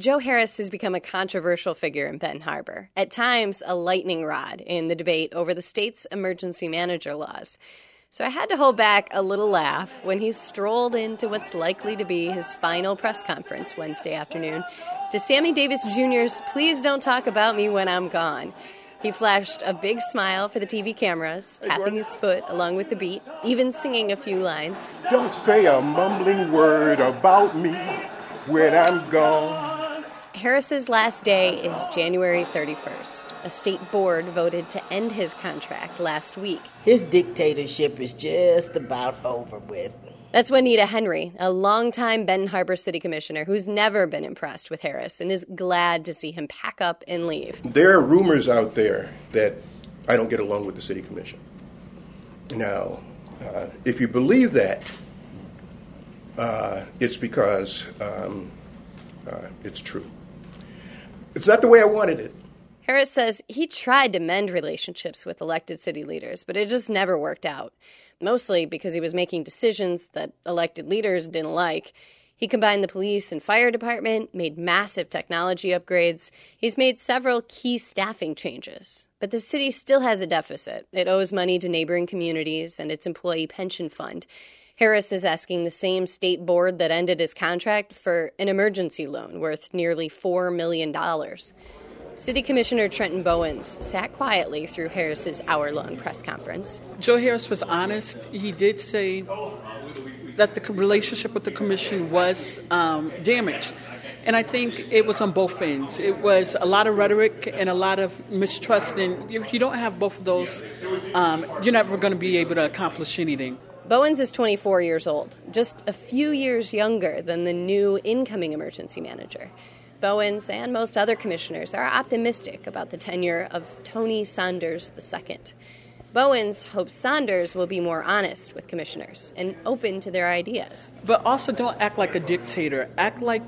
Joe Harris has become a controversial figure in Benton Harbor, at times a lightning rod in the debate over the state's emergency manager laws. So I had to hold back a little laugh when he strolled into what's likely to be his final press conference Wednesday afternoon to Sammy Davis Jr.'s "Please Don't Talk About Me When I'm Gone." He flashed a big smile for the TV cameras, tapping his foot along with the beat, even singing a few lines. Don't say a mumbling word about me when I'm gone. Harris's last day is January 31st. A state board voted to end his contract last week. His dictatorship is just about over with. That's Juanita Henry, a longtime Benton Harbor City Commissioner who's never been impressed with Harris and is glad to see him pack up and leave. There are rumors out there that I don't get along with the City Commission. Now, if you believe that, it's because it's true. It's not the way I wanted it. Harris says he tried to mend relationships with elected city leaders, but it just never worked out, mostly because he was making decisions that elected leaders didn't like. He combined the police and fire department, made massive technology upgrades. He's made several key staffing changes. But the city still has a deficit. It owes money to neighboring communities and its employee pension fund. Harris is asking the same state board that ended his contract for an emergency loan worth nearly $4 million. City Commissioner Trenton Bowens sat quietly through Harris's hour-long press conference. Joe Harris was honest. He did say that the relationship with the commission was damaged. And I think it was on both ends. It was a lot of rhetoric and a lot of mistrust. And if you don't have both of those, you're never going to be able to accomplish anything. Bowens is 24 years old, just a few years younger than the new incoming emergency manager. Bowens and most other commissioners are optimistic about the tenure of Tony Saunders II. Bowens hopes Saunders will be more honest with commissioners and open to their ideas. But also don't act like a dictator. Act like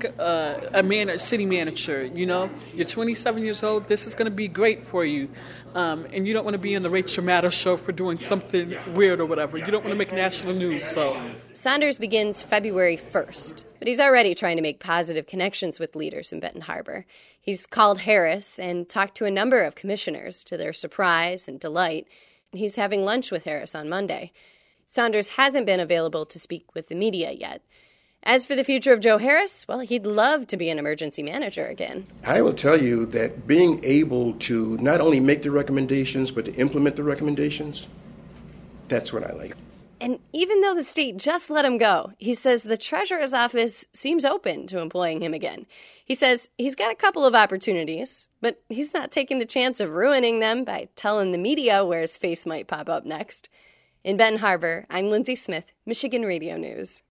a city manager, you know? You're 27 years old. This is going to be great for you. And you don't want to be in the Rachel Maddow show for doing something weird or whatever. You don't want to make national news, so... Saunders begins February 1st, but he's already trying to make positive connections with leaders in Benton Harbor. He's called Harris and talked to a number of commissioners, to their surprise and delight. He's having lunch with Harris on Monday. Saunders hasn't been available to speak with the media yet. As for the future of Joe Harris, well, he'd love to be an emergency manager again. I will tell you that being able to not only make the recommendations, but to implement the recommendations, that's what I like. And even though the state just let him go, he says the treasurer's office seems open to employing him again. He says he's got a couple of opportunities, but he's not taking the chance of ruining them by telling the media where his face might pop up next. In Benton Harbor, I'm Lindsay Smith, Michigan Radio News.